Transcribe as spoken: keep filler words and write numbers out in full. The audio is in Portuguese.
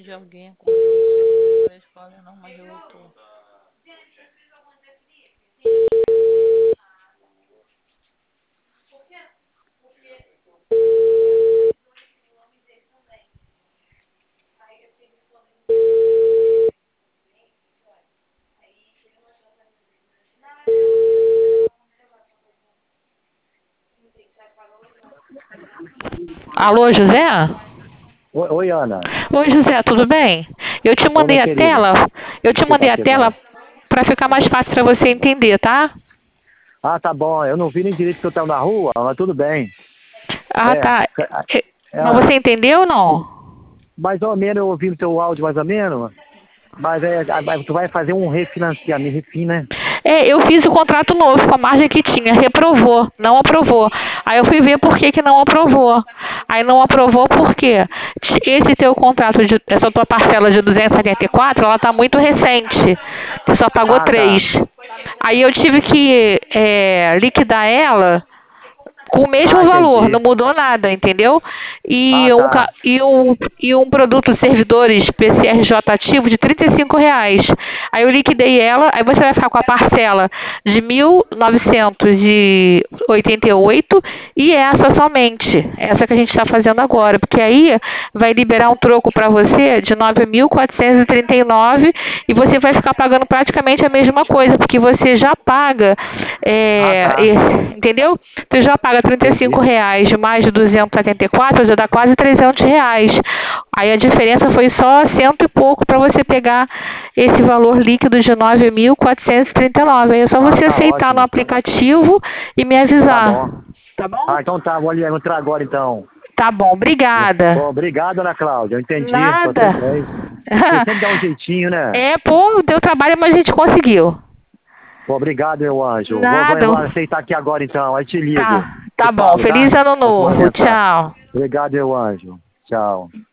De alguém com filho para a escola não, mas eu tô. Alô, José? Oi, oi, Ana. Oi, José, tudo bem? Eu te Ô, mandei minha a querida. tela, eu te Você tá mandei a tela chegando? para ficar mais fácil para você entender, tá? Ah, tá bom. Eu não vi nem direito que eu tava na rua, mas tudo bem. Ah, É, tá. É, Mas é, você entendeu ou não? mais ou menos eu ouvi o teu áudio, mais ou menos. Mas é, a- tu vai fazer um refinanciamento, refin, né? É, eu fiz o contrato novo com a margem que tinha, reprovou, não aprovou. Aí eu fui ver por que, que não aprovou. Aí não aprovou porque esse teu contrato, de, essa tua parcela de duzentos e setenta e quatro, ela está muito recente. Você só pagou Ah, três. tá. Aí eu tive que é, liquidar ela com o Ah, mesmo valor, entendi. não mudou nada, entendeu? E Ah, um, ca- tá. e um, e um produto servidores P C R J ativo de trinta e cinco reais. Aí eu liquidei ela, aí você vai ficar com a parcela de mil novecentos e oitenta e oito e essa somente, essa que a gente está fazendo agora, porque aí vai liberar um troco para você de nove mil quatrocentos e trinta e nove e você vai ficar pagando praticamente a mesma coisa, porque você já paga, Ah, é, tá. e- entendeu? Você já paga trinta e cinco Entendi. reais mais de duzentos e setenta e quatro, já dá quase trezentos reais. Aí a diferença foi só cento e pouco para você pegar esse valor líquido de nove mil quatrocentos e trinta e nove. Aí é só Ah, você tá aceitar no ótimo. aplicativo e me Tá avisar. bom. Tá bom? Ah, então tá, vou ali entrar agora então. Tá bom, Bom, obrigada. obrigado, Ana Cláudia. Eu entendi. Você, Nada. é, você sempre dá um jeitinho, né? É, pô, deu trabalho, mas a gente conseguiu. Pô, obrigado, meu anjo. Vou, vou, vou Nada. aceitar aqui agora então, aí te ligo. Tá, Te tá bom. falo, Feliz tá? ano Vou pôr a novo. mensagem. Tchau. Obrigado, meu anjo. Tchau.